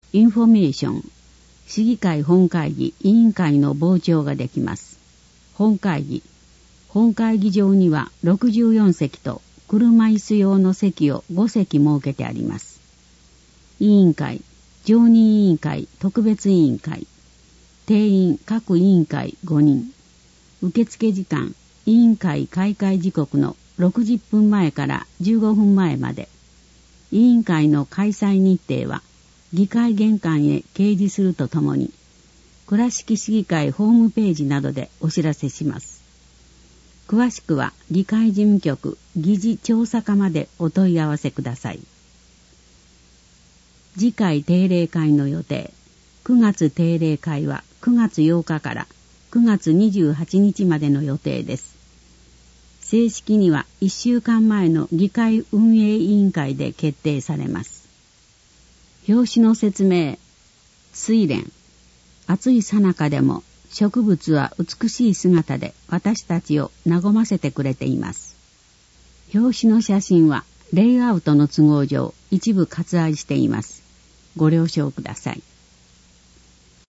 インフォメーション、市議会本会議委員会の傍聴ができます。本会議場には64席と車椅子用の席を5席設けてあります。委員会、常任委員会、特別委員会、定員各委員会5人。受付時間、委員会開会時刻の60分前から15分前まで。委員会の開催日程は議会玄関へ掲示するとともに、倉敷市議会ホームページなどでお知らせします。詳しくは議会事務局議事調査課までお問い合わせください。次回定例会の予定。9月定例会は9月8日から9月28日までの予定です。正式には1週間前の議会運営委員会で決定されます。表紙の説明。睡蓮。暑い最中でも植物は美しい姿で私たちを和ませてくれています。表紙の写真はレイアウトの都合上一部割愛しています。ご了承ください。